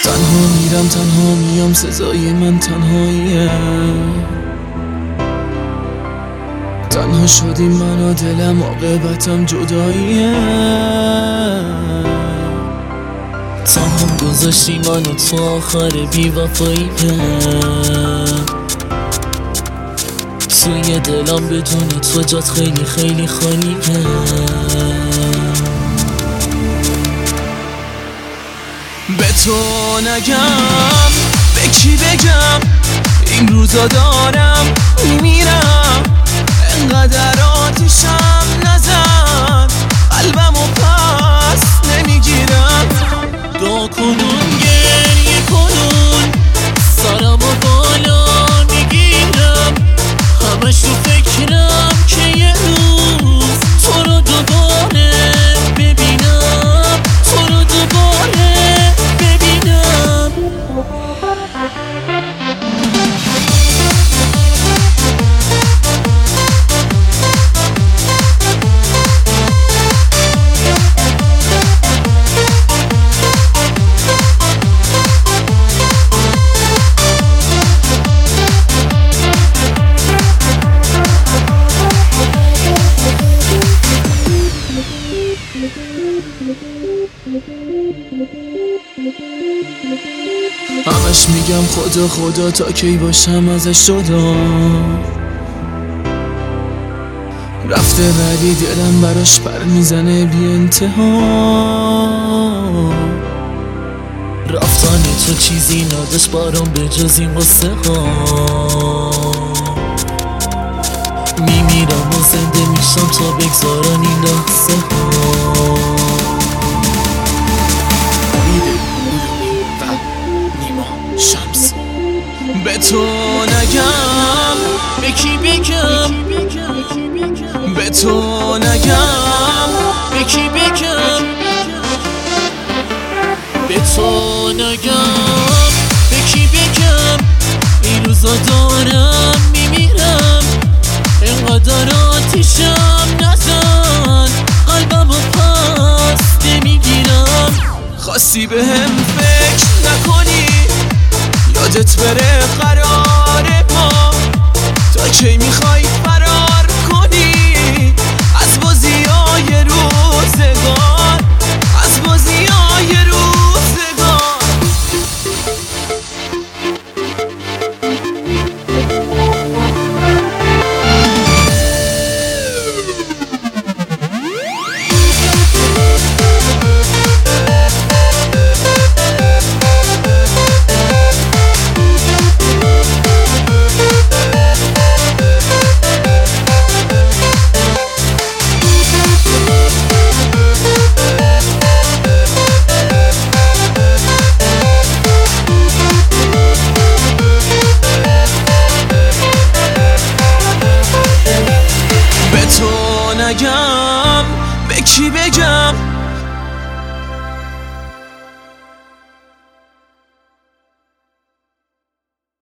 تنها میرم تنها میام، سزای من تنهاییه. تنها شدیم من و دلم، عاقبتم جداییه. تنها گذاشتی منو تو آخر بی‌وفاییه. توی دلم بدون تو جات خیلی خیلی خالیه. به تو نگم به کی بگم، این روزا دارم میمیرم. انقدر آتیشم نزن، قلبمو پس نمیگیرم. دعا کنون گریه کنون، سرمو بالا میگیرم. همش تو فکرم که یه روز تو رو دوباره ببینم، تو رو دوباره ببینم. همش میگم خدا خدا، تا کی باشم ازش جدا. رفته ولی دلم براش پر میزنه بی انتها. رفتن تو چیزی نداشت برام به جز این قصه ها. میمیرم و زنده میشم تا بگذارن این لحظه ها. شمس به تو نگم به کی بگم، به تو نگم به کی بگم، به تو نگم به کی بگم. این روزا دارم میمیرم، انقدر آتیشم نزن، قلبمو پس نمیگیرم. خواستی بهم فکر نکنی، یادت بره قرار ما. تا کی میخوای فرار کنی از بازیای روزگار، از بازیای روزگار. نگم به کی بگم،